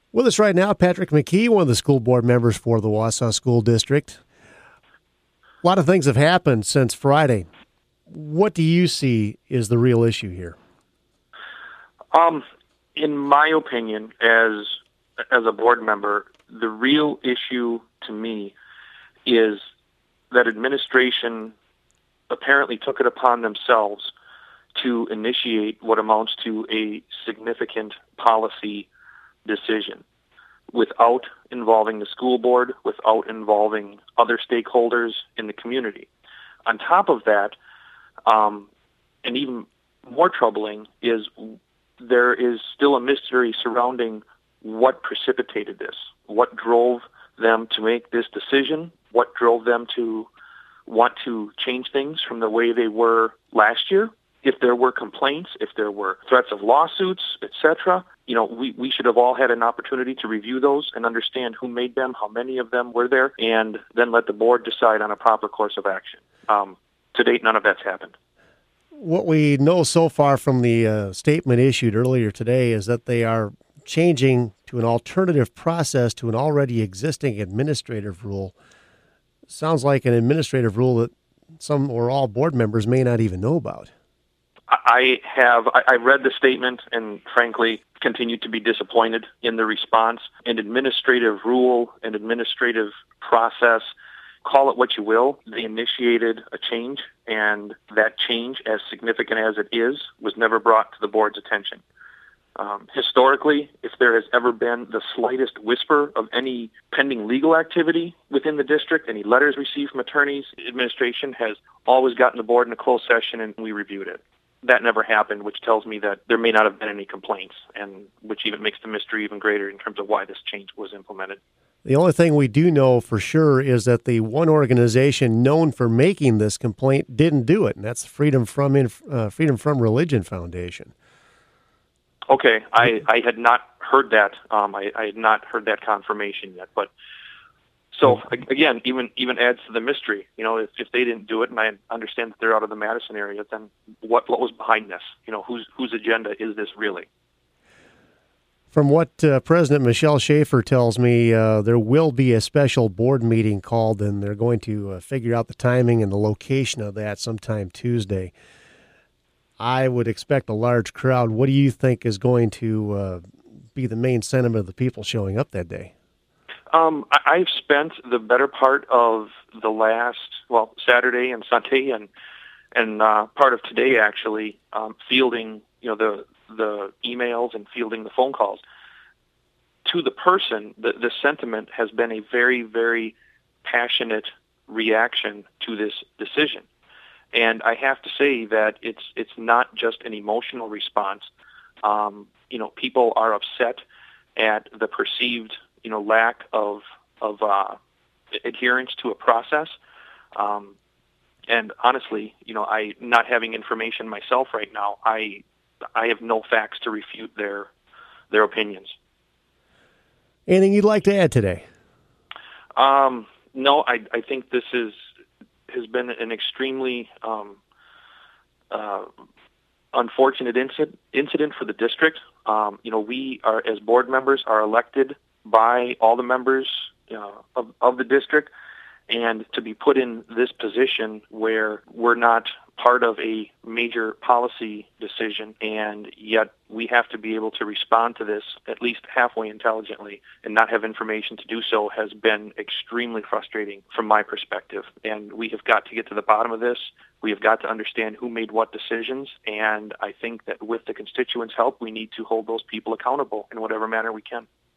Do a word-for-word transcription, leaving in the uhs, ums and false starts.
With us right now, Patrick McKee, one of the school board members for the Wausau School District. A lot of things have happened since Friday. What do you see is the real issue here? Um, in my opinion, as as a board member, the real issue to me is that administration apparently took it upon themselves to initiate what amounts to a significant policy decision without involving the school board, without involving other stakeholders in the community. On top of that, um, and even more troubling, is there is still a mystery surrounding what precipitated this, what drove them to make this decision, what drove them to want to change things from the way they were last year. If there were complaints, if there were threats of lawsuits, et cetera, you know, we, we should have all had an opportunity to review those and understand who made them, how many of them were there, and then let the board decide on a proper course of action. Um, to date, none of that's happened. What we know so far from the uh, statement issued earlier today is that they are changing to an alternative process to an already existing administrative rule. Sounds like an administrative rule that some or all board members may not even know about. I have, I, I read the statement and frankly continued to be disappointed in the response. An administrative rule, an administrative process, call it what you will, they initiated a change, and that change, as significant as it is, was never brought to the board's attention. Um, historically, if there has ever been the slightest whisper of any pending legal activity within the district, any letters received from attorneys, administration has always gotten the board in a closed session and we reviewed it. That never happened, which tells me that there may not have been any complaints, and which even makes the mystery even greater in terms of why this change was implemented. The only thing we do know for sure is that the one organization known for making this complaint didn't do it, and that's Freedom from Inf- uh, Freedom from Religion Foundation. Okay, I, I had not heard that. Um, I, I had not heard that confirmation yet, but so again, even even adds to the mystery. You know, if, if they didn't do it, and I understand that they're out of the Madison area, then what what was behind this? You know, whose whose agenda is this really? From what uh, President Michelle Schaefer tells me, uh, there will be a special board meeting called, and they're going to uh, figure out the timing and the location of that sometime Tuesday. I would expect a large crowd. What do you think is going to uh, be the main sentiment of the people showing up that day? Um, I, I've spent the better part of the last, well, Saturday and Sunday and and uh, part of today actually um, fielding, you know, the the emails and fielding the phone calls. To the person, the, the sentiment has been a very, very passionate reaction to this decision. And I have to say that it's it's not just an emotional response. Um, you know, people are upset at the perceived, you know, lack of of uh, adherence to a process. Um, and honestly, you know, I not having information myself right now, I I have no facts to refute their their opinions. Anything you'd like to add today? Um, no, I I think this is has been an extremely um, uh, unfortunate incident incident for the district. Um, you know, we are as board members are elected by all the members uh, of of the district, and to be put in this position where we're not part of a major policy decision, and yet we have to be able to respond to this at least halfway intelligently and not have information to do so has been extremely frustrating from my perspective. And we have got to get to the bottom of this. We have got to understand who made what decisions, and I think that with the constituents' help, we need to hold those people accountable in whatever manner we can.